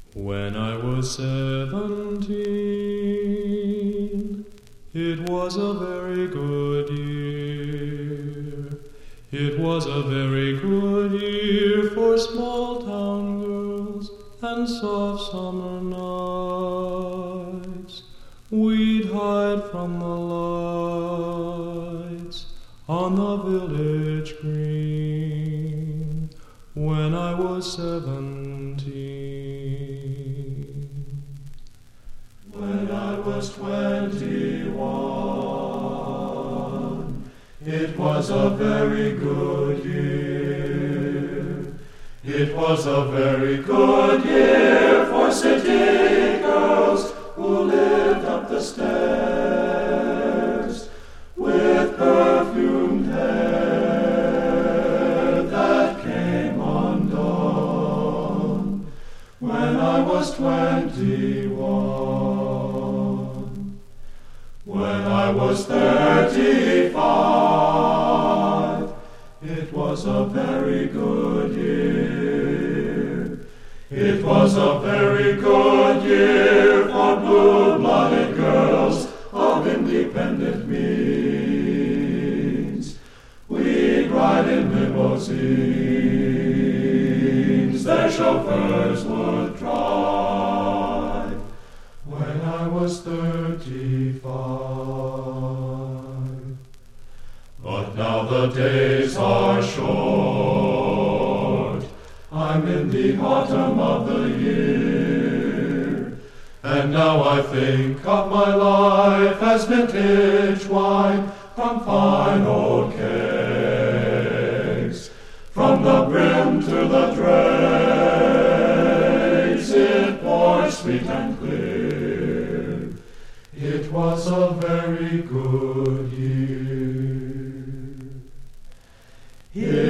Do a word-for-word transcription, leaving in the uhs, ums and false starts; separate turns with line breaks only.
When I was seventeen, it was a very good year. It was a very good year for small town girls and soft summer nights. We'd hide from the lights on the village green when I was seventeen. When I was twenty-one, it was a very good year. It was a very good year for city girls who lived up the stairs with perfumed hair that came undone. When I was twenty-one, when I was thirty-five, it was a very good year. It was a very good year for blue-blooded girls of independent means. We'd ride in limousines their chauffeurs would drive. When I was thirty-five, but now the days are short. I'm in the autumn of the year, and now I think of my life as vintage wine from fine old kegs. From the brim to the dregs, it pours sweet and clear. It was a very good year. It